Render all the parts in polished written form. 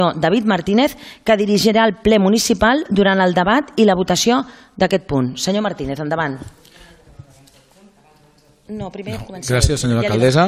David Martínez, que dirigirà el ple municipal durant el debat i la votació d'aquest punt. Senyor Martínez, endavant. Gràcies, senyora alcaldessa.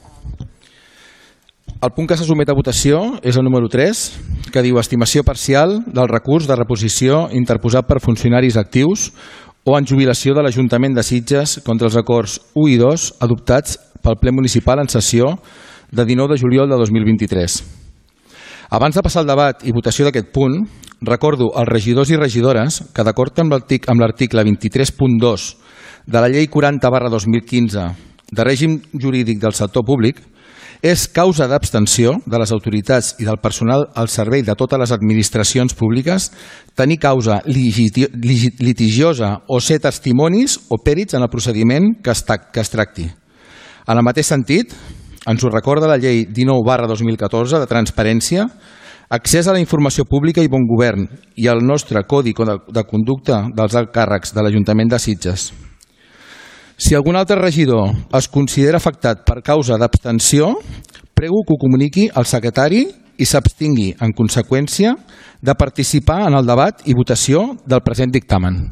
El punt que se sotmet a votació és el número 3, que diu estimació parcial del recurs de reposició interposat per funcionaris actius o en jubilació de l'Ajuntament de Sitges contra els acords 1 i 2 adoptats pel ple municipal en sessió de 19 de juliol de 2023. Abans de passar al debat i votació d'aquest punt, recordo als regidors i regidores que, d'acord amb l'article 23.2 de la Llei 40/2015 de règim jurídic del sector públic, és causa d'abstenció de les autoritats i del personal al servei de totes les administracions públiques tenir causa litigiosa o ser testimonis o pèrits en el procediment que es tracti. En el mateix sentit, ens ho recorda la Llei 19/2014 de transparència, accés a la informació pública i bon govern i el nostre Codi de conducta dels alts càrrecs de l'Ajuntament de Sitges. Si algun altre regidor es considera afectat per causa d'abstenció, prego que ho comuniqui al secretari i s'abstingui, en conseqüència, de participar en el debat i votació del present dictamen.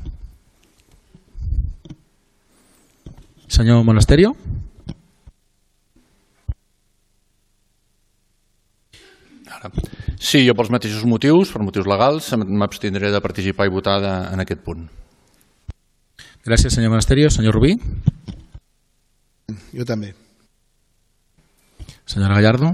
Senyor Monasterio. Sí, jo pels mateixos motius, per motius legals, m'abstindré de participar i votar en aquest punt. Gràcies, senyor Monasterio. Senyor Rubí. Jo també. Senyora Gallardo.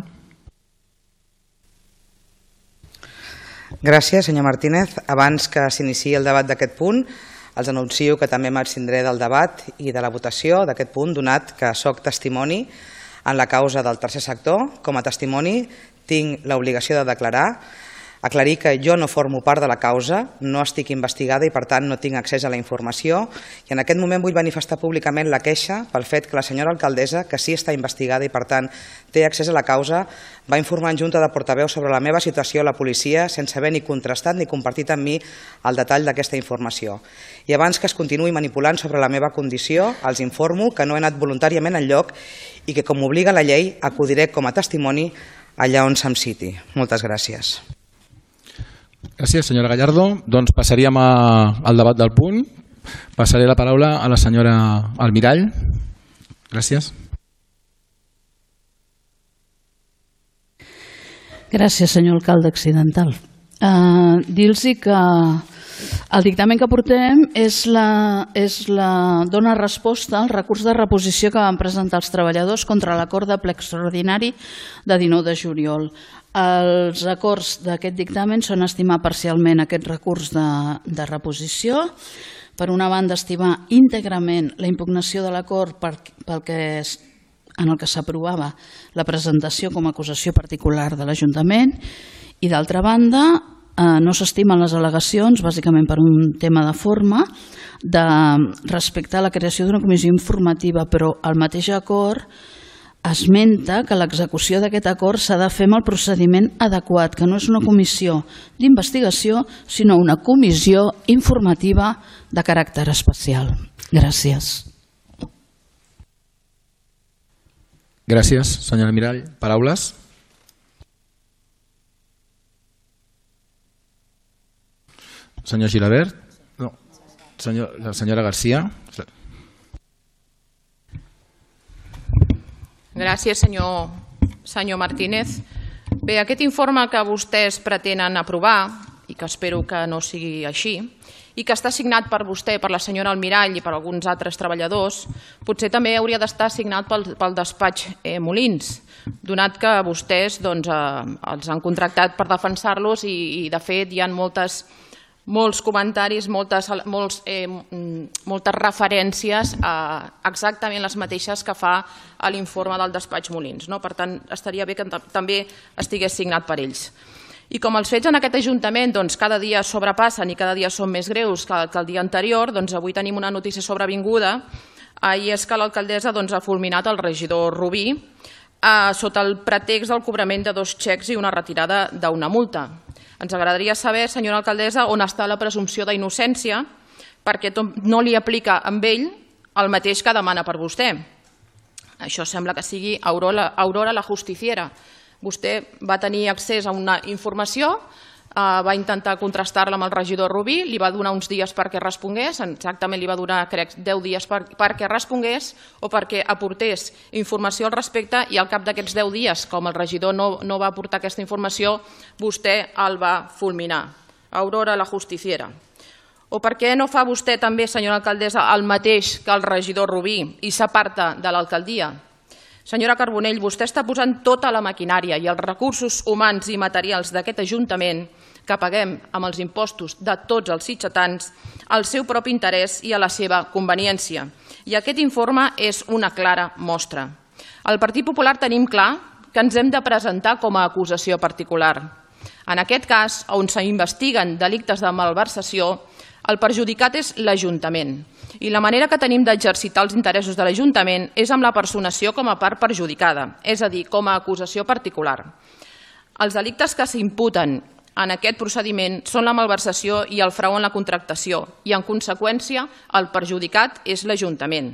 Gràcies, senyor Martínez. Abans que s'iniciï el debat d'aquest punt, els anuncio que també m'abstindré del debat i de la votació d'aquest punt, donat que soc testimoni en la causa del tercer sector. Com a testimoni tinc l'obligació de aclarir que jo no formo part de la causa, no estic investigada i per tant no tinc accés a la informació, i en aquest moment vull manifestar públicament la queixa pel fet que la senyora alcaldessa, que sí està investigada i per tant té accés a la causa, va informar en junta de portaveus sobre la meva situació a la policia sense haver ni contrastat ni compartit amb mi el detall d'aquesta informació. I abans que es continuï manipulant sobre la meva condició, els informo que no he anat voluntàriament enlloc i que, com m'obliga la llei, acudiré com a testimoni allà on se'm citi. Moltes gràcies. Gràcies, senyora Gallardo. Doncs passaríem al debat del punt. Passaré la paraula a la senyora Almirall. Gràcies. Gràcies, senyor alcalde accidental. Dir-los que el dictamen que portem dona resposta al recurs de reposició que van presentar els treballadors contra l'acord de ple extraordinari de 19 de juliol. Els acords d'aquest dictamen són estimar parcialment aquest recurs de reposició. Per una banda, estimar íntegrament la impugnació de l'acord en el que s'aprovava la presentació com a acusació particular de l'Ajuntament i, d'altra banda, no s'estimen les al·legacions, bàsicament per un tema de forma, de respectar la creació d'una comissió informativa, però el mateix acord esmenta que l'execució d'aquest acord s'ha de fer amb el procediment adequat, que no és una comissió d'investigació, sinó una comissió informativa de caràcter especial. Gràcies. Gràcies, senyora Mirall. Paraules? Senyor Gilabert? No. La senyora Garcia? Gràcies, senyor Martínez. Bé, aquest informe que vostès pretenen aprovar, i que espero que no sigui així, i que està signat per vostè, per la senyora Almirall i per alguns altres treballadors, potser també hauria d'estar signat pel despatx Molins, donat que vostès els han contractat per defensar-los i, de fet, hi ha molts comentaris, moltes referències a exactament les mateixes que fa l'informe del despatx Molins. Per tant, estaria bé que també estigués signat per ells. I com els fets en aquest Ajuntament cada dia sobrepassen i cada dia són més greus que el dia anterior, avui tenim una notícia sobrevinguda, i és que l'alcaldessa ha fulminat el regidor Rubí sota el pretext del cobrament de 2 xecs i una retirada d'una multa. Ens agradaria saber, senyora alcaldessa, on està la presumpció d'innocència, perquè no li aplica amb ell el mateix que demana per vostè. Això sembla que sigui Aurora la justiciera. Vostè va tenir accés a una informació, va intentar contrastar-la amb el regidor Rubí, li va donar uns dies perquè respongués, exactament li va donar, crec, 10 dies perquè respongués o perquè aportés informació al respecte, i al cap d'aquests 10 dies, com el regidor no va aportar aquesta informació, vostè el va fulminar. Aurora la justiciera. O per què no fa vostè també, senyora alcaldessa, el mateix que el regidor Rubí i s'aparta de l'alcaldia? Senyora Carbonell, vostè està posant tota la maquinària i els recursos humans i materials d'aquest Ajuntament, que paguem amb els impostos de tots els sitgetans, al seu propi interès i a la seva conveniència. I aquest informe és una clara mostra. Al Partit Popular tenim clar que ens hem de presentar com a acusació particular. En aquest cas, on s'investiguen delictes de malversació, el perjudicat és l'Ajuntament. I la manera que tenim d'exercitar els interessos de l'Ajuntament és amb la personació com a part perjudicada, és a dir, com a acusació particular. Els delictes que s'imputen en aquest procediment són la malversació i el frau en la contractació i, en conseqüència, el perjudicat és l'Ajuntament.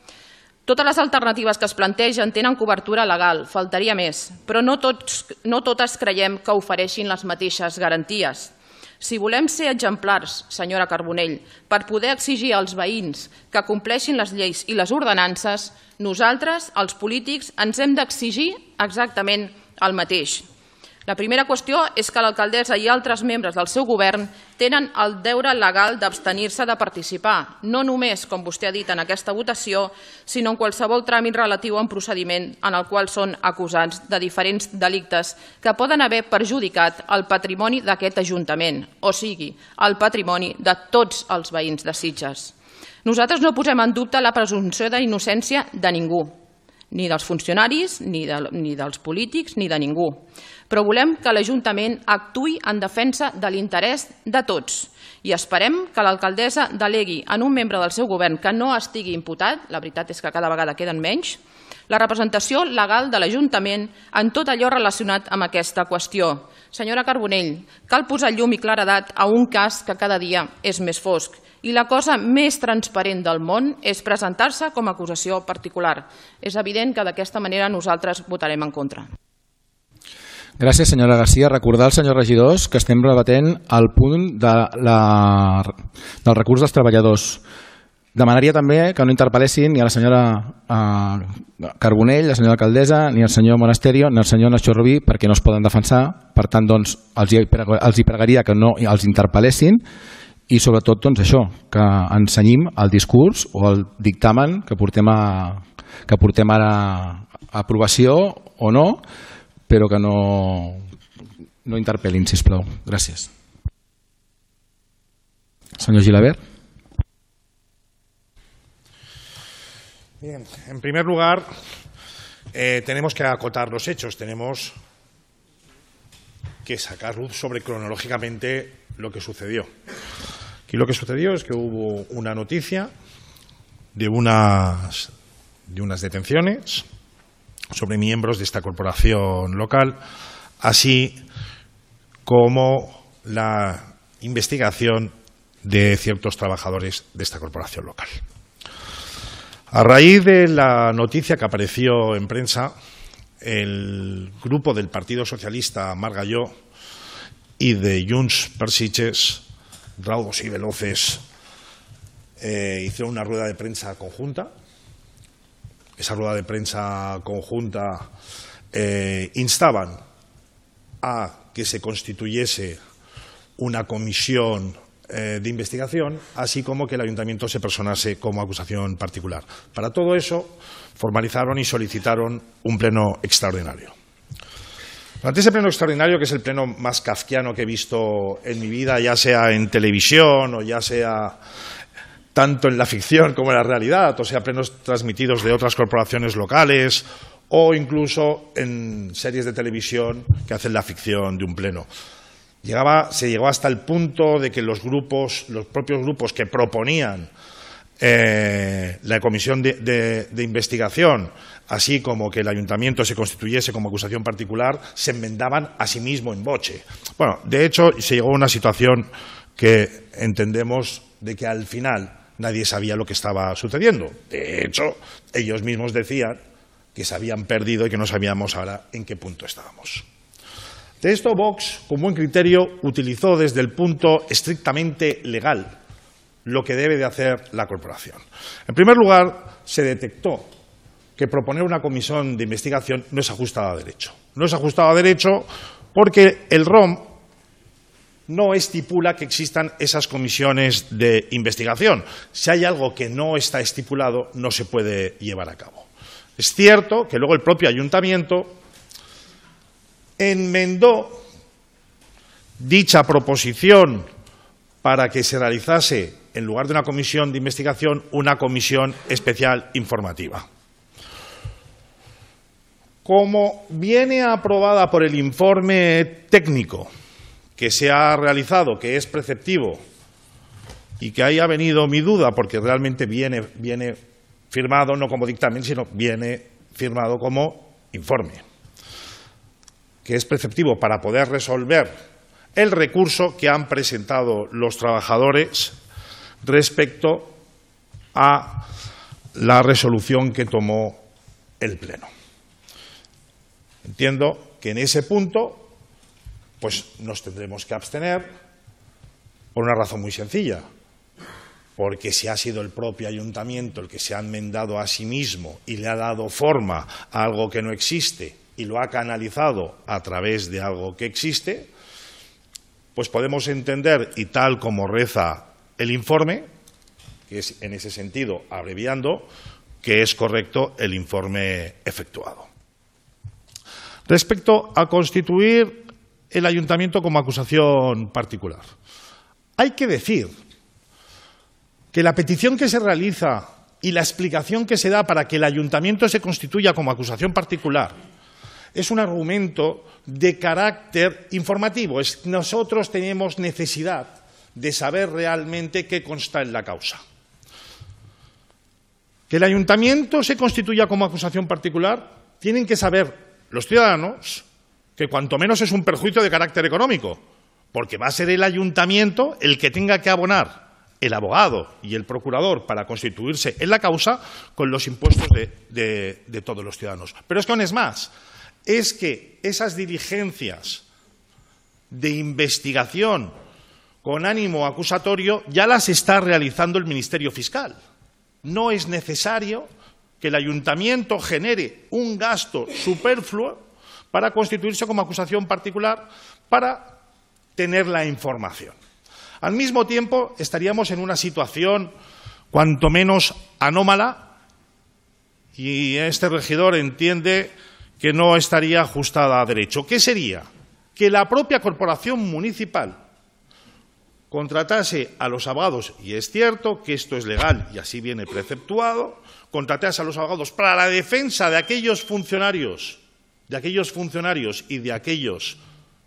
Totes les alternatives que es plantegen tenen cobertura legal, faltaria més, però no totes creiem que ofereixin les mateixes garanties. Si volem ser exemplars, senyora Carbonell, per poder exigir als veïns que compleixin les lleis i les ordenances, nosaltres, els polítics, ens hem d'exigir exactament el mateix. La primera qüestió és que l'alcaldessa i altres membres del seu govern tenen el deure legal d'abstenir-se de participar, no només, com vostè ha dit, en aquesta votació, sinó en qualsevol tràmit relatiu a un procediment en el qual són acusats de diferents delictes que poden haver perjudicat el patrimoni d'aquest Ajuntament, o sigui, el patrimoni de tots els veïns de Sitges. Nosaltres no posem en dubte la presumpció d'innocència de ningú, ni dels funcionaris, ni dels polítics, ni de ningú. Però volem que l'Ajuntament actuï en defensa de l'interès de tots i esperem que l'alcaldessa delegui en un membre del seu govern que no estigui imputat, la veritat és que cada vegada queden menys, la representació legal de l'Ajuntament en tot allò relacionat amb aquesta qüestió. Senyora Carbonell, cal posar llum i claredat a un cas que cada dia és més fosc. I la cosa més transparent del món és presentar-se com a acusació particular. És evident que d'aquesta manera nosaltres votarem en contra. Gràcies, senyora Garcia. Recordar als senyors regidors que estem debatent el punt del recurs dels treballadors. Demanaria també que no interpel·lessin ni a la senyora Carbonell, la senyora alcaldessa, ni al senyor Monasterio, ni al senyor Nacho Rubí, perquè no es poden defensar. Per tant, doncs, els hi pregaria que no els interpel·lessin i sobretot doncs, això, que ensenyim el discurs o el dictamen que portem ara a aprovació o no, però que no interpel·lin, sisplau. Gràcies. Senyor Gilabert. Bien, en primer lugar, tenemos que acotar los hechos, tenemos que sacar luz sobre cronológicamente lo que sucedió. Aquí lo que sucedió es que hubo una noticia de unas detenciones sobre miembros de esta corporación local, así como la investigación de ciertos trabajadores de esta corporación local. A raíz de la noticia que apareció en prensa, el grupo del Partido Socialista Margalló y de Junts per Sitges, raudos y veloces, hicieron una rueda de prensa conjunta. Esa rueda de prensa conjunta instaban a que se constituyese una comisión de investigación, así como que el ayuntamiento se personase como acusación particular. Para todo eso, formalizaron y solicitaron un pleno extraordinario. Durante ese pleno extraordinario, que es el pleno más kafkiano que he visto en mi vida, ya sea en televisión o ya sea tanto en la ficción como en la realidad, o sea, plenos transmitidos de otras corporaciones locales o incluso en series de televisión que hacen la ficción de un pleno. Se llegó hasta el punto de que los propios grupos que proponían la comisión de investigación, así como que el ayuntamiento se constituyese como acusación particular, se enmendaban a sí mismo en voce. Bueno, de hecho, se llegó a una situación que entendemos de que al final nadie sabía lo que estaba sucediendo. De hecho, ellos mismos decían que se habían perdido y que no sabíamos ahora en qué punto estábamos. De esto, Vox, con buen criterio, utilizó desde el punto estrictamente legal lo que debe de hacer la corporación. En primer lugar, se detectó que proponer una comisión de investigación no es ajustado a derecho. No es ajustado a derecho porque el ROM no estipula que existan esas comisiones de investigación. Si hay algo que no está estipulado, no se puede llevar a cabo. Es cierto que luego el propio ayuntamiento enmendó dicha proposición para que se realizase, en lugar de una comisión de investigación, una comisión especial informativa. Como viene aprobada por el informe técnico que se ha realizado, que es preceptivo, y que ahí ha venido mi duda, porque realmente viene firmado no como dictamen, sino viene firmado como informe, que es preceptivo para poder resolver el recurso que han presentado los trabajadores respecto a la resolución que tomó el Pleno. Entiendo que en ese punto pues nos tendremos que abstener por una razón muy sencilla, porque si ha sido el propio ayuntamiento el que se ha enmendado a sí mismo y le ha dado forma a algo que no existe y lo ha canalizado a través de algo que existe, pues podemos entender, y tal como reza el informe, que es en ese sentido, abreviando, que es correcto el informe efectuado. Respecto a constituir el ayuntamiento como acusación particular, hay que decir que la petición que se realiza y la explicación que se da para que el ayuntamiento se constituya como acusación particular es un argumento de carácter informativo. Nosotros tenemos necesidad de saber realmente qué consta en la causa. Que el ayuntamiento se constituya como acusación particular, tienen que saber los ciudadanos que cuanto menos es un perjuicio de carácter económico, porque va a ser el ayuntamiento el que tenga que abonar el abogado y el procurador para constituirse en la causa con los impuestos de todos los ciudadanos. Pero es que aún es más, es que esas diligencias de investigación con ánimo acusatorio ya las está realizando el Ministerio Fiscal. No es necesario que el ayuntamiento genere un gasto superfluo para constituirse como acusación particular para tener la información. Al mismo tiempo, estaríamos en una situación cuanto menos anómala y este regidor entiende que no estaría ajustada a derecho. ¿Qué sería? Que la propia corporación municipal contratase a los abogados, y es cierto que esto es legal y así viene preceptuado, contratase a los abogados para la defensa de aquellos funcionarios y de aquellos,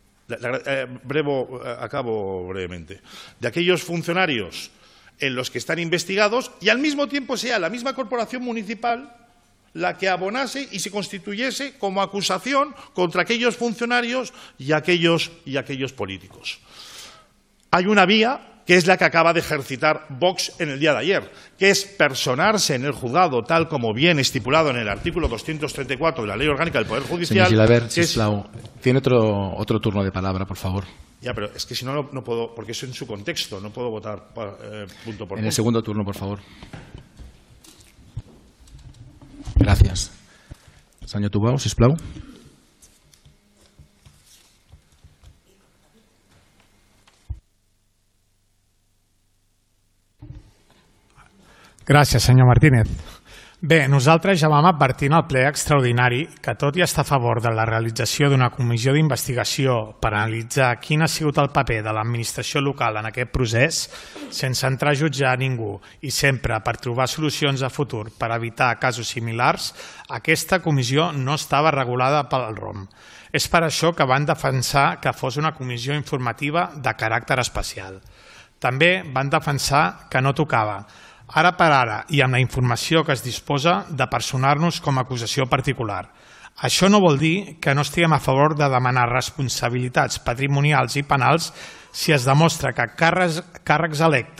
acabo brevemente, de aquellos funcionarios en los que están investigados, y al mismo tiempo sea la misma corporación municipal la que abonase y se constituyese como acusación contra aquellos funcionarios y aquellos políticos. Hay una vía que es la que acaba de ejercitar Vox en el día de ayer, que es personarse en el juzgado tal como viene estipulado en el artículo 234 de la Ley Orgánica del Poder Judicial. Señor Gilabert, sisplau, tiene otro turno de palabra, por favor. Ya, pero es que si no puedo, porque eso en su contexto, no puedo votar punto por punto. En el segundo turno, por favor. Gràcies. Senyor Tubau, sisplau. Gràcies, senyor Martínez. Bé, nosaltres ja vam advertir en el ple extraordinari que tot i estar a favor de la realització d'una comissió d'investigació per analitzar quin ha sigut el paper de l'administració local en aquest procés, sense entrar a jutjar a ningú i sempre per trobar solucions a futur per evitar casos similars, aquesta comissió no estava regulada pel ROM. És per això que van defensar que fos una comissió informativa de caràcter especial. També van defensar que no tocava, ara per ara i amb la informació que es disposa, de personar-nos com a acusació particular. Això no vol dir que no estiguem a favor de demanar responsabilitats patrimonials i penals si es demostra que càrrecs electes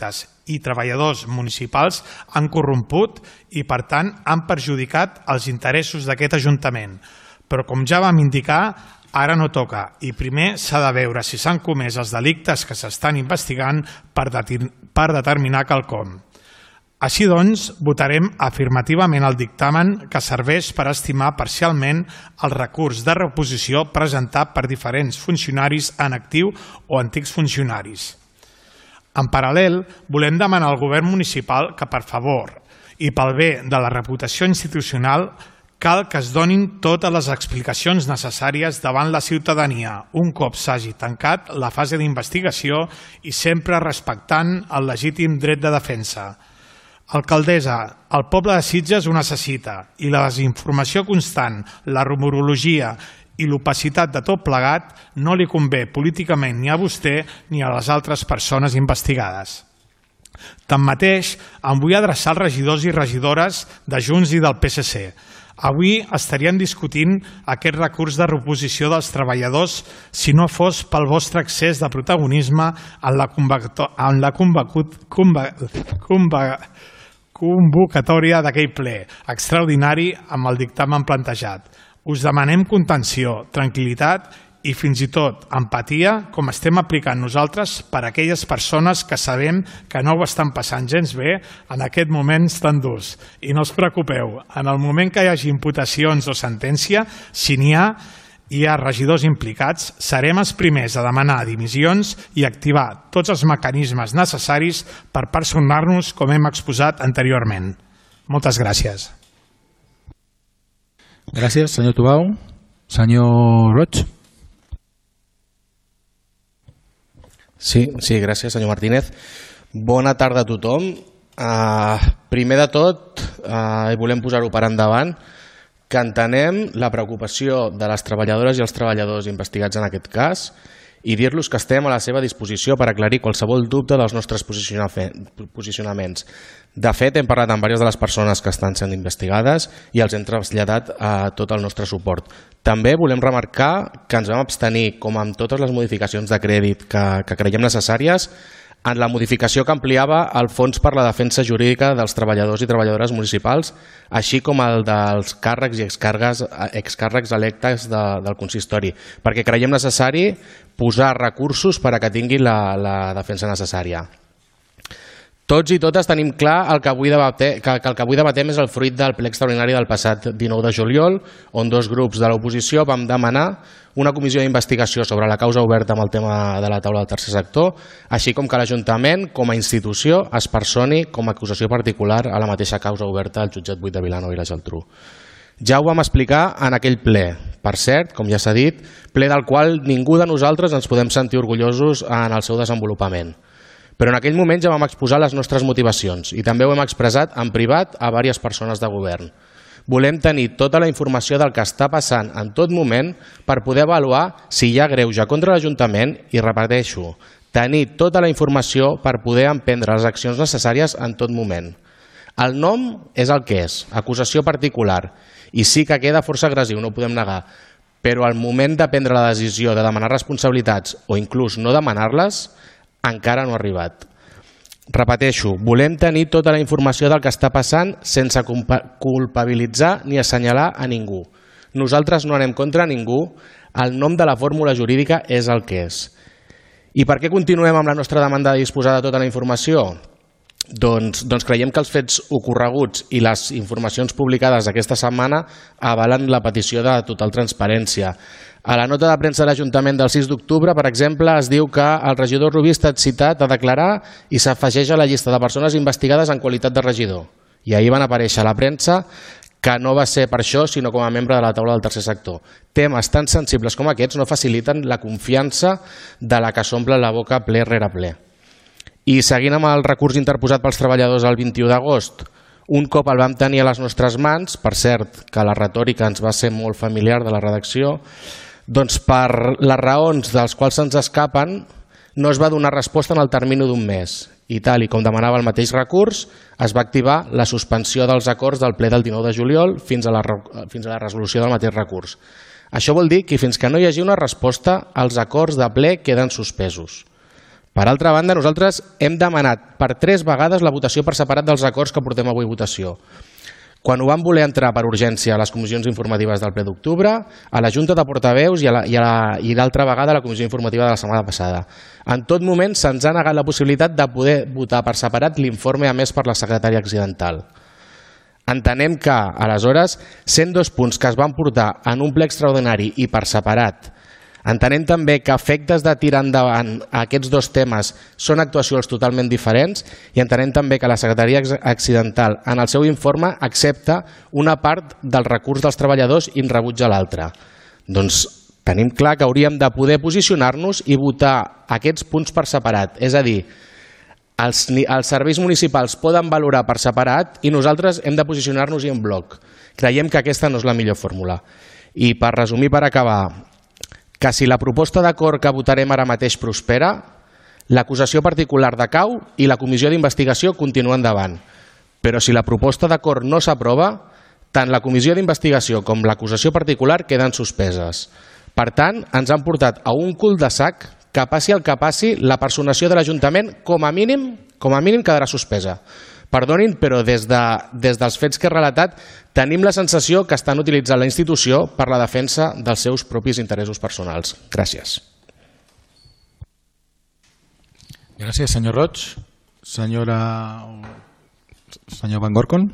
i treballadors municipals han corromput i, per tant, han perjudicat els interessos d'aquest Ajuntament. Però, com ja vam indicar, ara no toca i primer s'ha de veure si s'han comès els delictes que s'estan investigant per determinar quelcom. Així doncs, votarem afirmativament el dictamen que serveix per estimar parcialment el recurs de reposició presentat per diferents funcionaris en actiu o antics funcionaris. En paral·lel, volem demanar al govern municipal que, per favor, i pel bé de la reputació institucional, cal que es donin totes les explicacions necessàries davant la ciutadania un cop s'hagi tancat la fase d'investigació i sempre respectant el legítim dret de defensa. Alcaldessa, el poble de Sitges ho necessita i la desinformació constant, la rumorologia i l'opacitat de tot plegat no li convé políticament ni a vostè ni a les altres persones investigades. Tanmateix, em vull adreçar als regidors i regidores de Junts i del PSC. Avui estaríem discutint aquest recurs de reposició dels treballadors si no fos pel vostre excés de protagonisme en la convocatòria d'aquell ple extraordinari amb el dictamen plantejat. Us demanem contenció, tranquil·litat i fins i tot empatia, com estem aplicant nosaltres per a aquelles persones que sabem que no ho estan passant gens bé en aquest moments tan durs. I no us preocupeu, en el moment que hi hagi imputacions o sentència, si n'hi ha regidors implicats, serem els primers a demanar dimissions i activar tots els mecanismes necessaris per personar-nos com hem exposat anteriorment. Moltes gràcies. Gràcies, senyor Tubau. Senyor Roig. Sí, gràcies, senyor Martínez. Bona tarda a tothom. Primer de tot, volem posar-ho per endavant, que entenem la preocupació de les treballadores i els treballadors investigats en aquest cas i dir-los que estem a la seva disposició per aclarir qualsevol dubte dels nostres posicionaments. De fet, hem parlat amb diverses de les persones que estan sent investigades i els hem traslladat tot el nostre suport. També volem remarcar que ens vam abstenir, com amb totes les modificacions de crèdit que creiem necessàries, en la modificació que ampliava el fons per la defensa jurídica dels treballadors i treballadores municipals, així com el dels càrrecs i excàrrecs electes del consistori, perquè creiem necessari posar recursos per a que tinguin la defensa necessària. Tots i totes tenim clar que el que avui debatem és el fruit del ple extraordinari del passat 19 de juliol, on dos grups de l'oposició vam demanar una comissió d'investigació sobre la causa oberta amb el tema de la taula del tercer sector, així com que l'Ajuntament, com a institució, es personi com a acusació particular a la mateixa causa oberta al jutjat 8 de Vilanova i la Geltrú. Ja ho vam explicar en aquell ple, per cert, com ja s'ha dit, ple del qual ningú de nosaltres ens podem sentir orgullosos en el seu desenvolupament. Però en aquell moment ja vam exposar les nostres motivacions i també ho hem expressat en privat a diverses persones de govern. Volem tenir tota la informació del que està passant en tot moment per poder avaluar si hi ha greuge contra l'Ajuntament i, repeteixo, tenir tota la informació per poder emprendre les accions necessàries en tot moment. El nom és el que és, acusació particular, i sí que queda força agressiu, no ho podem negar, però al moment de prendre la decisió de demanar responsabilitats o inclús no demanar-les, encara no ha arribat. Repeteixo, volem tenir tota la informació del que està passant sense culpabilitzar ni assenyalar a ningú. Nosaltres no anem contra ningú, el nom de la fórmula jurídica és el que és. I per què continuem amb la nostra demanda de disposar de tota la informació? Doncs creiem que els fets ocorreguts i les informacions publicades aquesta setmana avalen la petició de total transparència. A la nota de premsa de l'Ajuntament del 6 d'octubre, per exemple, es diu que el regidor Rubí ha estat citat a declarar i s'afegeix a la llista de persones investigades en qualitat de regidor. I ahir van aparèixer a la premsa que no va ser per això, sinó com a membre de la taula del tercer sector. Temes tan sensibles com aquests no faciliten la confiança de la que s'omple la boca ple rere ple. I seguint amb el recurs interposat pels treballadors el 21 d'agost, un cop el vam tenir a les nostres mans, per cert que la retòrica ens va ser molt familiar de la redacció, doncs per les raons dels quals se'ns escapen no es va donar resposta en el termini d'un mes i tal i com demanava el mateix recurs es va activar la suspensió dels acords del ple del 19 de juliol fins a la resolució del mateix recurs. Això vol dir que fins que no hi hagi una resposta els acords de ple queden suspesos. Per altra banda, nosaltres hem demanat per 3 vegades la votació per separat dels acords que portem avui a votació. Quan ho vam voler entrar per urgència a les comissions informatives del ple d'octubre, a la Junta de Portaveus i l'altra vegada a la comissió informativa de la setmana passada. En tot moment se'ns ha negat la possibilitat de poder votar per separat l'informe emès per la secretària accidental. Entenem que, aleshores, sent 2 punts que es van portar en un ple extraordinari i per separat, entenem també que efectes de tirar endavant aquests 2 temes són actuacions totalment diferents i entenem també que la secretaria accidental en el seu informe accepta una part del recurs dels treballadors i en rebutja l'altra. Doncs tenim clar que hauríem de poder posicionar-nos i votar aquests punts per separat, és a dir, els serveis municipals poden valorar per separat i nosaltres hem de posicionar-nos en bloc. Creiem que aquesta no és la millor fórmula. I per resumir, per acabar, que si la proposta d'acord que votarem ara mateix prospera, l'acusació particular decau i la comissió d'investigació continua endavant. Però si la proposta d'acord no s'aprova, tant la comissió d'investigació com l'acusació particular queden suspeses. Per tant, ens han portat a un cul de sac que passi el que passi, la personació de l'Ajuntament com a mínim quedarà suspesa. Perdonin, però des dels fets que he relatat tenim la sensació que estan utilitzant la institució per la defensa dels seus propis interessos personals. Gràcies. Gràcies, senyor Roig. Senyor Van Gorcon.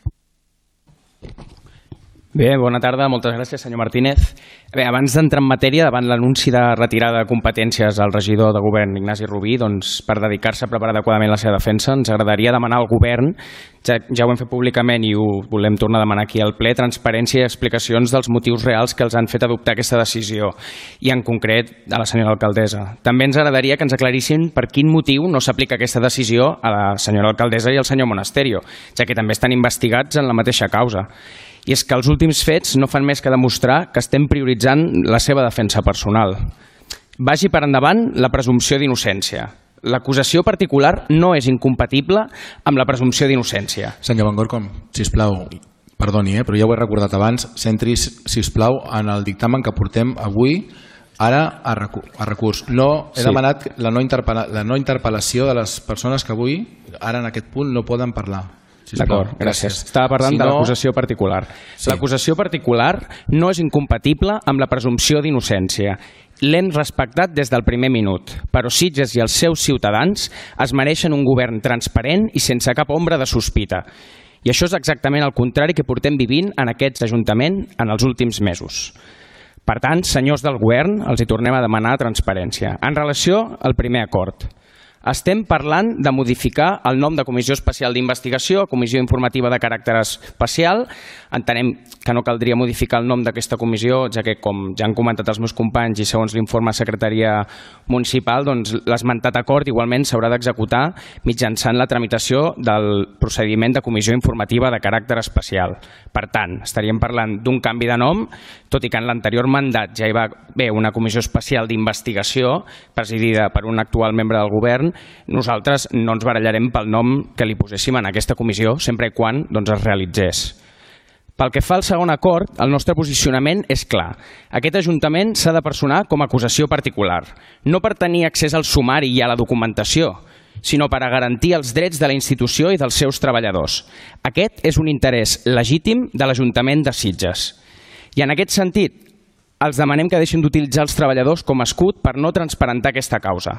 Bé, bona tarda, moltes gràcies, senyor Martínez. Bé, abans d'entrar en matèria, davant l'anunci de retirada de competències al regidor de govern Ignasi Rubí, doncs, per dedicar-se a preparar adequadament la seva defensa, ens agradaria demanar al govern, ja ho hem fet públicament i ho volem tornar a demanar aquí al ple, transparència i explicacions dels motius reals que els han fet adoptar aquesta decisió, i en concret a la senyora alcaldessa. També ens agradaria que ens aclarissin per quin motiu no s'aplica aquesta decisió a la senyora alcaldessa i al senyor Monasterio, ja que també estan investigats en la mateixa causa. I és que els últims fets no fan més que demostrar que estem prioritzant la seva defensa personal. Vagi per endavant la presumpció d'innocència. L'acusació particular no és incompatible amb la presumpció d'innocència. Senyor Van Gorcon, sisplau, perdoni, però ja ho he recordat abans, centris, sisplau, en el dictamen que portem avui ara a recurs. No, he demanat la no interpel·lació de les persones que avui, ara en aquest punt, no poden parlar. D'acord, gràcies. Estava parlant de l'acusació particular. L'acusació particular no és incompatible amb la presumpció d'innocència. L'hem respectat des del primer minut, però Sitges i els seus ciutadans es mereixen un govern transparent i sense cap ombra de sospita. I això és exactament el contrari que portem vivint en aquest Ajuntament en els últims mesos. Per tant, senyors del govern, els hi tornem a demanar transparència. En relació al primer acord, estem parlant de modificar el nom de Comissió Especial d'Investigació a Comissió Informativa de Caràcter Especial. Entenem que no caldria modificar el nom d'aquesta comissió, ja que, com ja han comentat els meus companys i segons l'informe de Secretaria Municipal, doncs l'esmentat acord igualment s'haurà d'executar mitjançant la tramitació del procediment de Comissió Informativa de Caràcter Especial. Per tant, estaríem parlant d'un canvi de nom, tot i que en l'anterior mandat ja hi va haver una Comissió Especial d'Investigació presidida per un actual membre del govern. Nosaltres no ens barallarem pel nom que li poséssim en aquesta comissió, sempre i quan es realitzés. Pel que fa al segon acord, el nostre posicionament és clar. Aquest Ajuntament s'ha de personar com a acusació particular, no per tenir accés al sumari i a la documentació, sinó per a garantir els drets de la institució i dels seus treballadors. Aquest és un interès legítim de l'Ajuntament de Sitges. I en aquest sentit, els demanem que deixin d'utilitzar els treballadors com a escut per no transparentar aquesta causa.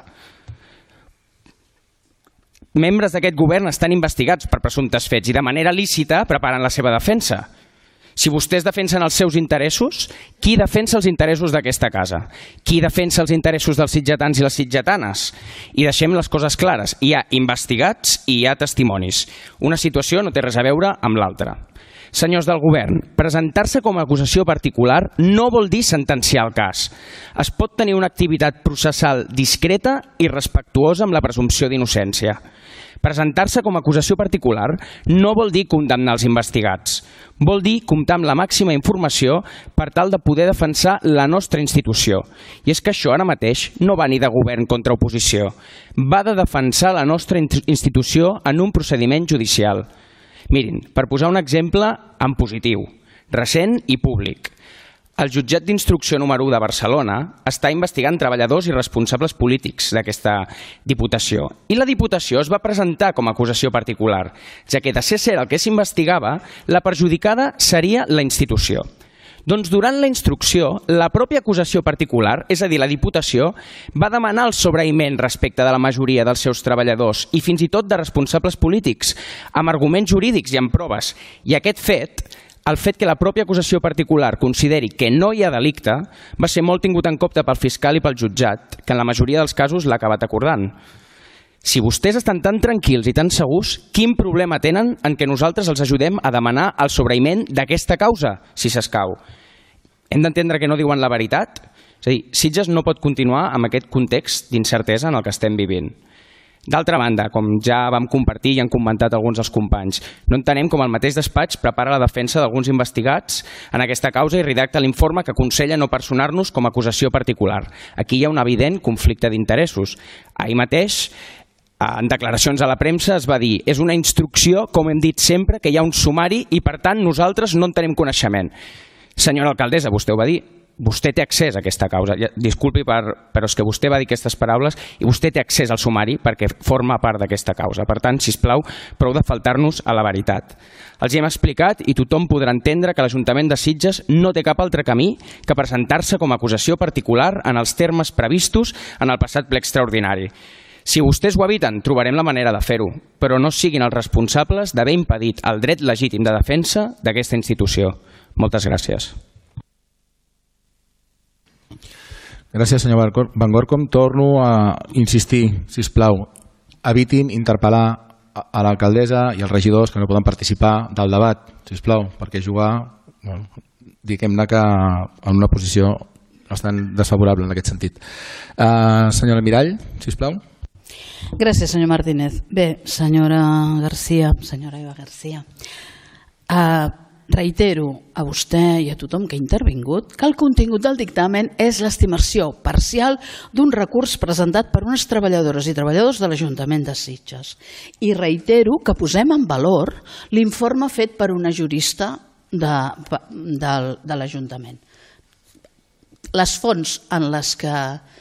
Membres d'aquest govern estan investigats per presumptes fets i de manera lícita preparen la seva defensa. Si vostès defensen els seus interessos, qui defensa els interessos d'aquesta casa? Qui defensa els interessos dels sitgetans i les sitgetanes? I deixem les coses clares. Hi ha investigats i hi ha testimonis. Una situació no té res a veure amb l'altra. Senyors del govern, presentar-se com a acusació particular no vol dir sentenciar el cas. Es pot tenir una activitat processal discreta i respectuosa amb la presumpció d'innocència. Presentar-se com a acusació particular no vol dir condemnar els investigats. Vol dir comptar amb la màxima informació per tal de poder defensar la nostra institució. I és que això ara mateix no va ni de govern contra oposició. Va de defensar la nostra institució en un procediment judicial. Mirin, per posar un exemple en positiu, recent i públic. El jutjat d'instrucció número 1 de Barcelona està investigant treballadors i responsables polítics d'aquesta Diputació. I la Diputació es va presentar com a acusació particular, ja que de ser cert el que s'investigava, la perjudicada seria la institució. Doncs durant la instrucció, la pròpia acusació particular, és a dir, la Diputació, va demanar el sobreïment respecte de la majoria dels seus treballadors i fins i tot de responsables polítics, amb arguments jurídics i amb proves. I aquest fet, el fet que la pròpia acusació particular consideri que no hi ha delicte, va ser molt tingut en compte pel fiscal i pel jutjat, que en la majoria dels casos l'ha acabat acordant. Si vostès estan tan tranquils i tan segurs, quin problema tenen en que nosaltres els ajudem a demanar el sobreïment d'aquesta causa, si s'escau? Hem d'entendre que no diuen la veritat? És a dir, Sitges no pot continuar amb aquest context d'incertesa en el que estem vivint. D'altra banda, com ja vam compartir i han comentat alguns dels companys, no entenem com el mateix despatx prepara la defensa d'alguns investigats en aquesta causa i redacta l'informe que aconsella no personar-nos com a acusació particular. Aquí hi ha un evident conflicte d'interessos. Ahir mateix, en declaracions a la premsa, es va dir és una instrucció, com hem dit sempre, que hi ha un sumari i, per tant, nosaltres no en tenim coneixement. Senyora alcaldessa, vostè ho va dir. Vostè té accés a aquesta causa. Disculpi, però és que vostè va dir aquestes paraules i vostè té accés al sumari perquè forma part d'aquesta causa. Per tant, sisplau, prou de faltar-nos a la veritat. Els hi hem explicat i tothom podrà entendre que l'Ajuntament de Sitges no té cap altre camí que presentar-se com a acusació particular en els termes previstos en el passat ple extraordinari. Si vostès ho eviten, trobarem la manera de fer-ho, però no siguin els responsables d'haver impedit el dret legítim de defensa d'aquesta institució. Moltes gràcies. Gràcies, senyor Van Gorkom. Torno a insistir, sisplau, evitin interpel·lar a l'alcaldessa i als regidors que no poden participar del debat, sisplau, perquè jugar, diguem-ne que en una posició bastant desfavorable en aquest sentit. Senyora Mirall, sisplau. Gràcies, senyor Martínez. Bé, senyora Eva García, reitero a vostè i a tothom que ha intervingut que el contingut del dictamen és l'estimació parcial d'un recurs presentat per unes treballadores i treballadors de l'Ajuntament de Sitges. I reitero que posem en valor l'informe fet per una jurista de l'Ajuntament. Les fonts en les que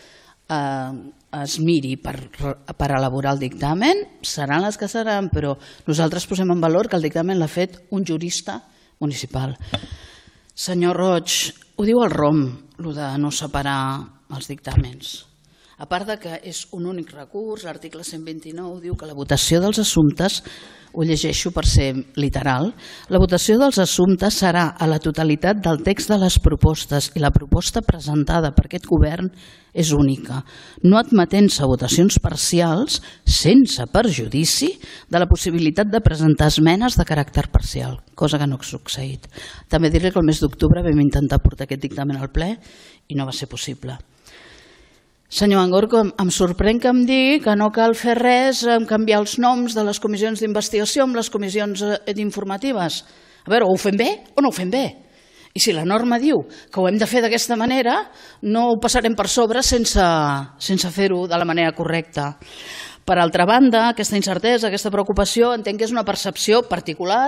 es miri per elaborar el dictamen seran les que seran, però nosaltres posem en valor que el dictamen l'ha fet un jurista municipal. Senyor Roig, ho diu el ROM, el de no separar els dictàmens. A part de que és un únic recurs, l'article 129 diu que la votació dels assumptes, ho llegeixo per ser literal, la votació dels assumptes serà a la totalitat del text de les propostes i la proposta presentada per aquest govern és única, no admetent-se votacions parcials sense perjudici de la possibilitat de presentar esmenes de caràcter parcial, cosa que no ha succeït. També diré que el mes d'octubre vam intentar portar aquest dictamen al ple i no va ser possible. Senyor Van Gorkom, em sorprèn que em digui que no cal fer res en canviar els noms de les comissions d'investigació amb les comissions informatives. A veure, ho fem bé o no ho fem bé? I si la norma diu que ho hem de fer d'aquesta manera, no ho passarem per sobre sense fer-ho de la manera correcta. Per altra banda, aquesta incertesa, aquesta preocupació, entenc que és una percepció particular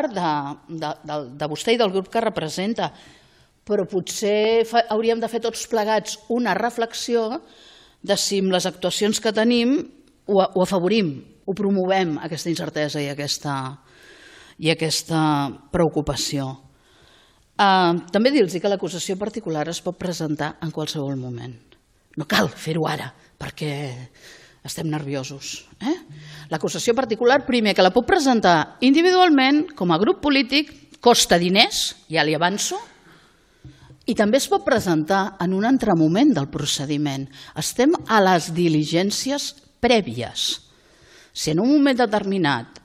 de vostè i del grup que representa, però potser hauríem de fer tots plegats una reflexió de si amb les actuacions que tenim ho afavorim, ho promovem, aquesta incertesa i aquesta preocupació. També dir-los que l'acusació particular es pot presentar en qualsevol moment. No cal fer-ho ara, perquè estem nerviosos. L'acusació particular, primer, que la puc presentar individualment, com a grup polític, costa diners, ja li avanço, i també es pot presentar en un altre moment del procediment. Estem a les diligències prèvies. Si en un moment determinat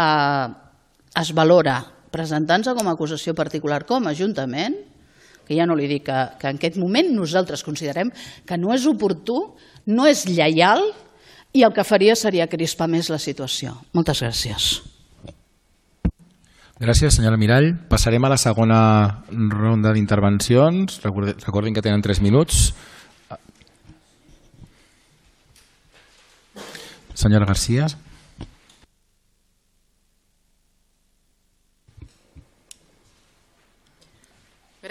es valora presentant-se com a acusació particular com a Ajuntament, que ja no li dic que en aquest moment nosaltres considerem que no és oportú, no és lleial i el que faria seria crispar més la situació. Moltes gràcies. Gràcies, senyora Mirall. Passarem a la segona ronda d'intervencions. Recordin que tenen 3 minuts. Senyora García.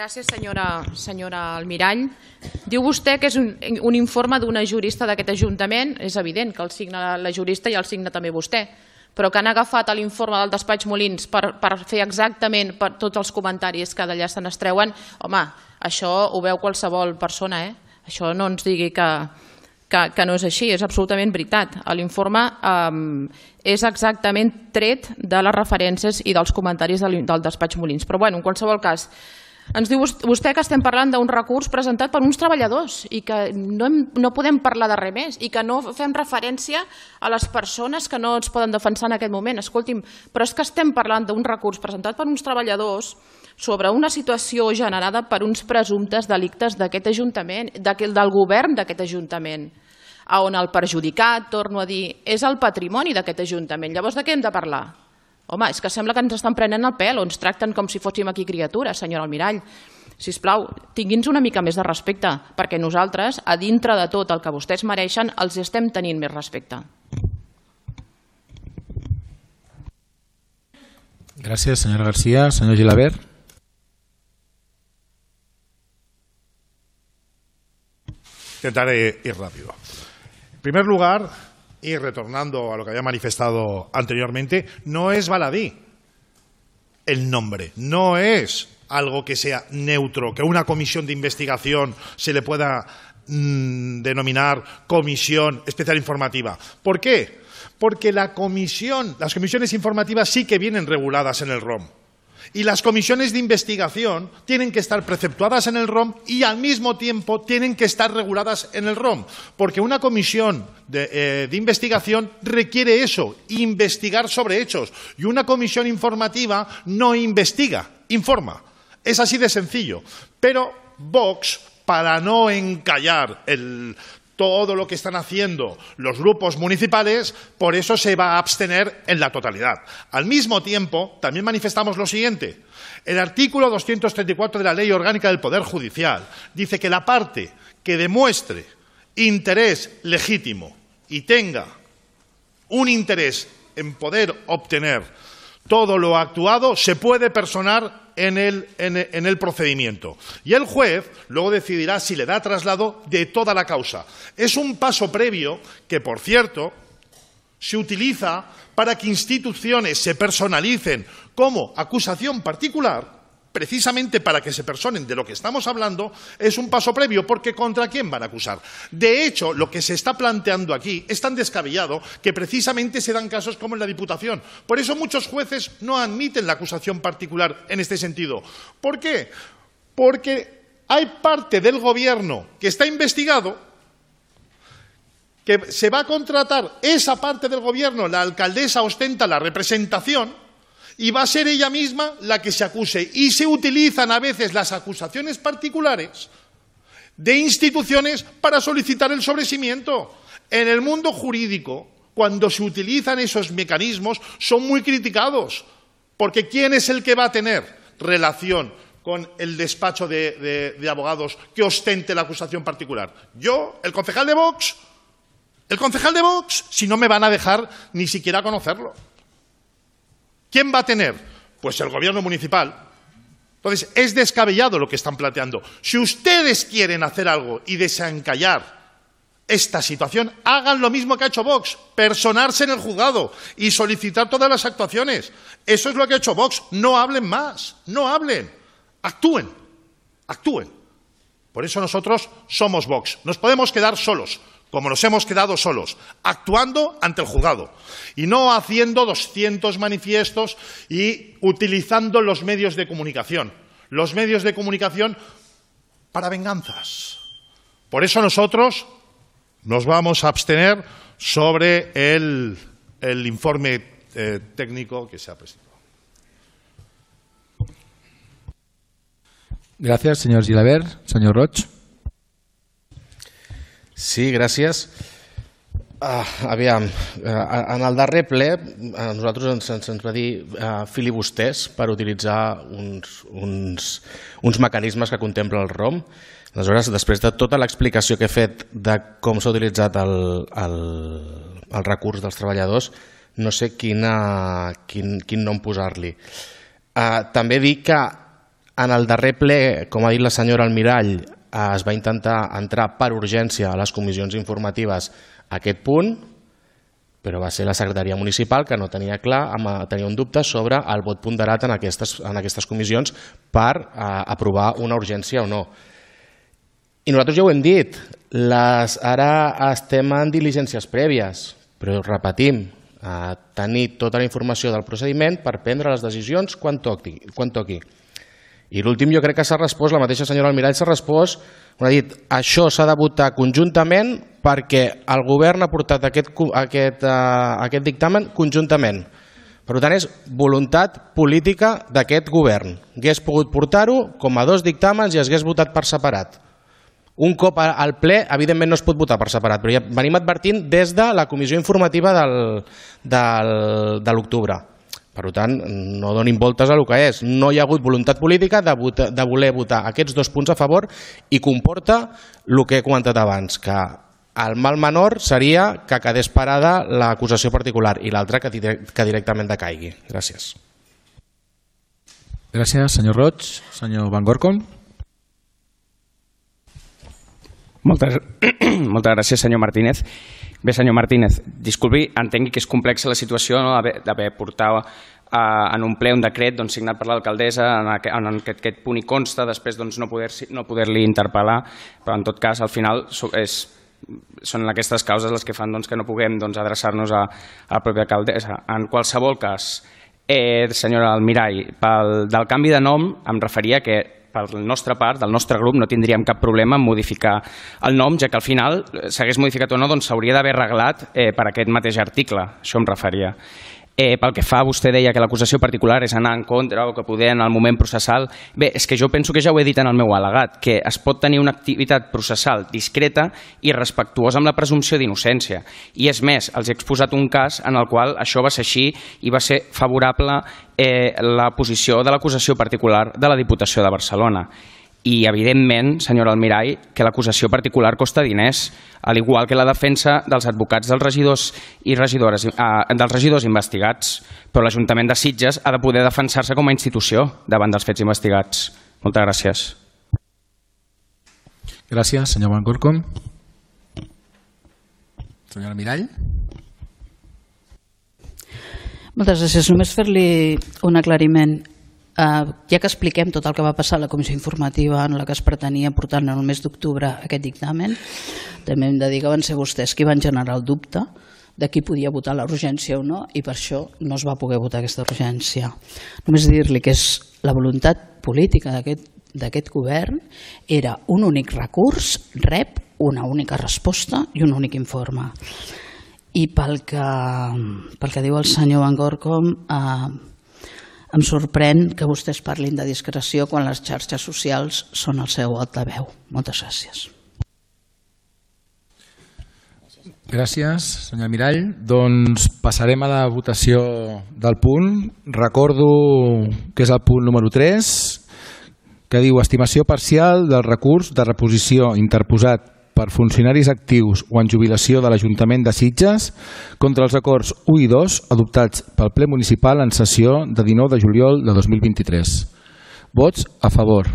Gràcies, senyora Almirall. Diu vostè que és un informe d'una jurista d'aquest Ajuntament. És evident que el signa la jurista i el signa també vostè, però que han agafat l'informe del despatx Molins per fer exactament tots els comentaris que d'allà se n'extreuen. Home, això ho veu qualsevol persona, eh? Això no ens digui que no és així, és absolutament veritat. L'informe és exactament tret de les referències i dels comentaris del despatx Molins. Però, bueno, en qualsevol cas, ens diu vostè que estem parlant d'un recurs presentat per uns treballadors i que no podem parlar de res més i que no fem referència a les persones que no ens poden defensar en aquest moment. Escolti'm, però és que estem parlant d'un recurs presentat per uns treballadors sobre una situació generada per uns presumptes delictes d'aquest Ajuntament, del govern d'aquest Ajuntament, on el perjudicat, torno a dir, és el patrimoni d'aquest Ajuntament. Llavors, de què hem de parlar? Home, és que sembla que ens estan prenent el pèl o ens tracten com si fóssim aquí criatures, senyora Almirall. Sisplau, tingui'ns una mica més de respecte, perquè nosaltres, a dintre de tot el que vostès mereixen, els estem tenint més respecte. Gràcies, senyora García. Senyor Gilabert. Intentaré ir rápido. En primer lugar, y retornando a lo que había manifestado anteriormente, no es baladí el nombre, no es algo que sea neutro, que una comisión de investigación se le pueda denominar comisión especial informativa. ¿Por qué? Porque las comisiones informativas sí que vienen reguladas en el ROM. Y las comisiones de investigación tienen que estar preceptuadas en el ROM y al mismo tiempo tienen que estar reguladas en el ROM, porque una comisión de investigación requiere eso, investigar sobre hechos, y una comisión informativa no investiga, informa. Es así de sencillo. Pero Vox, para no encallar todo lo que están haciendo los grupos municipales, por eso se va a abstener en la totalidad. Al mismo tiempo, también manifestamos lo siguiente. El artículo 234 de la Ley Orgánica del Poder Judicial dice que la parte que demuestre interés legítimo y tenga un interés en poder obtener todo lo actuado se puede personar en el procedimiento. Y el juez luego decidirá si le da traslado de toda la causa. Es un paso previo que, por cierto, se utiliza para que instituciones se personalicen como acusación particular, precisamente para que se personen de lo que estamos hablando. Es un paso previo, porque ¿contra quién van a acusar? De hecho, lo que se está planteando aquí es tan descabellado que precisamente se dan casos como en la Diputación. Por eso muchos jueces no admiten la acusación particular en este sentido. ¿Por qué? Porque hay parte del Gobierno que está investigado, que se va a contratar esa parte del Gobierno, la alcaldesa ostenta la representación, y va a ser ella misma la que se acuse. Y se utilizan a veces las acusaciones particulares de instituciones para solicitar el sobreseimiento. En el mundo jurídico, cuando se utilizan esos mecanismos, son muy criticados. Porque ¿quién es el que va a tener relación con el despacho de abogados que ostente la acusación particular? ¿Yo? ¿El concejal de Vox? ¿El concejal de Vox? Si no me van a dejar ni siquiera conocerlo. ¿Quién va a tener? Pues el Gobierno municipal. Entonces, es descabellado lo que están planteando. Si ustedes quieren hacer algo y desencallar esta situación, hagan lo mismo que ha hecho Vox, personarse en el juzgado y solicitar todas las actuaciones. Eso es lo que ha hecho Vox. No hablen más, no hablen. Actúen, actúen. Por eso nosotros somos Vox. Nos podemos quedar solos, como nos hemos quedado solos, actuando ante el juzgado y no haciendo 200 manifiestos y utilizando los medios de comunicación. Los medios de comunicación para venganzas. Por eso nosotros nos vamos a abstener sobre el informe técnico que se ha presentado. Gràcies, senyor Gilabert. Senyor Roig. Sí, gràcies. Aviam, en el darrer ple a nosaltres ens va dir filibusters per utilitzar uns mecanismes que contempla el ROM. Aleshores, després de tota l'explicació que he fet de com s'ha utilitzat el recurs dels treballadors, no sé quin nom posar-li. També dic que En el darrer ple, com ha dit la senyora Almirall, es va intentar entrar per urgència a les comissions informatives a aquest punt, però va ser la secretaria municipal que no tenia clar, tenia un dubte sobre el vot ponderat en aquestes comissions per aprovar una urgència o no. I nosaltres ja ho hem dit, ara estem en diligències prèvies, però repetim, tenir tota la informació del procediment per prendre les decisions quan toqui. I l'últim jo crec que s'ha respost, la mateixa senyora Almirall s'ha respost, ha dit, això s'ha de votar conjuntament perquè el govern ha portat aquest dictamen conjuntament. Per tant, és voluntat política d'aquest govern. Hauria pogut portar-ho com a 2 dictàmens i s'hagués votat per separat. Un cop al ple, evidentment no es pot votar per separat, però ja venim advertint des de la comissió informativa de l'octubre. Per tant, no donin voltes a el que és. No hi ha hagut voluntat política de voler votar aquests 2 punts a favor i comporta el que he comentat abans, que el mal menor seria que quedés parada l'acusació particular i l'altre que directament decaigui. Gràcies. Gràcies, senyor Roig. Senyor Van Gorkom. Moltes gràcies, senyor Martínez. Bé, senyor Martínez, disculpi, entengui que és complexa la situació d'haver portat en un ple un decret signat per l'alcaldessa, en aquest punt hi consta, després no poder-li interpel·lar, però en tot cas, al final, són aquestes causes les que fan que no puguem adreçar-nos a la pròpia alcaldessa. En qualsevol cas, senyora Almirall, del canvi de nom em referia que per la nostra part, del nostre grup, no tindríem cap problema en modificar el nom, ja que al final s'hagués modificat o no, s'hauria d'haver arreglat per aquest mateix article, això em referia. Pel que fa, vostè deia que l'acusació particular és anar en contra o que poder en el moment processal. Bé, és que jo penso que ja ho he dit en el meu al·legat, que es pot tenir una activitat processal discreta i respectuosa amb la presumpció d'innocència. I és més, els he exposat un cas en el qual això va ser així i va ser favorable la posició de l'acusació particular de la Diputació de Barcelona. I, evidentment, senyora Almirall, que l'acusació particular costa diners, al igual que la defensa dels advocats dels regidors investigats. Però l'Ajuntament de Sitges ha de poder defensar-se com a institució davant dels fets investigats. Moltes gràcies. Gràcies, senyor Van Gorkom. Senyora Almirall. Moltes gràcies. Només fer-li un aclariment. Ja que expliquem tot el que va passar a la comissió informativa en la que es pretenia portar en el mes d'octubre aquest dictamen, també hem de dir que van ser vostès qui van generar el dubte de qui podia votar la urgència o no, i per això no es va poder votar aquesta urgència. Només dir-li que és la voluntat política d'aquest govern era un únic recurs, rep una única resposta i un únic informe. I pel que diu el senyor Van Gorkom, em sorprèn que vostès parlin de discreció quan les xarxes socials són el seu altaveu. Moltes gràcies. Gràcies, senyor Almirall. Doncs passarem a la votació del punt. Recordo que és el punt número 3, que diu estimació parcial del recurs de reposició interposat per funcionaris actius o en jubilació de l'Ajuntament de Sitges contra els acords 1 i 2 adoptats pel ple municipal en sessió de 19 de juliol de 2023. Vots a favor.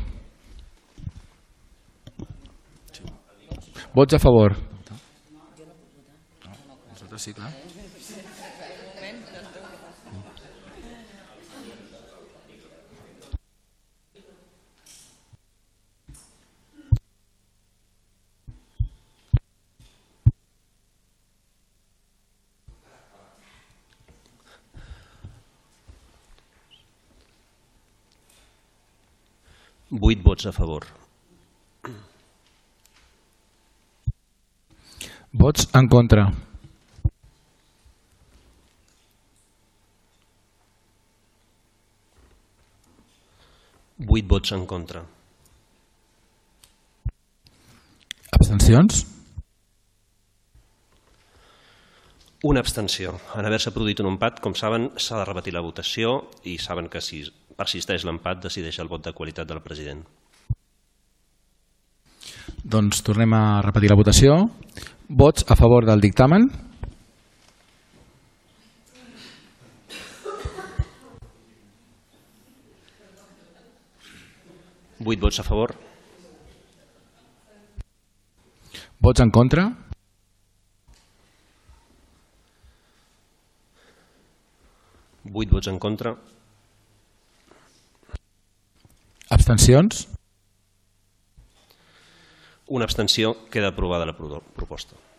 Vots a favor. Sí, clar. Vuit vots a favor. Vots en contra. Vuit vots en contra. Abstencions? Una abstenció. En haver-se produït un empat, com saben, s'ha de repetir la votació i saben que si persisteix l'empat decideix el vot de qualitat del president. Doncs tornem a repetir la votació. Vots a favor del dictamen? 8 vots a favor. Vots en contra? Vuit vots en contra. Abstencions? Una abstenció. Queda aprovada la proposta.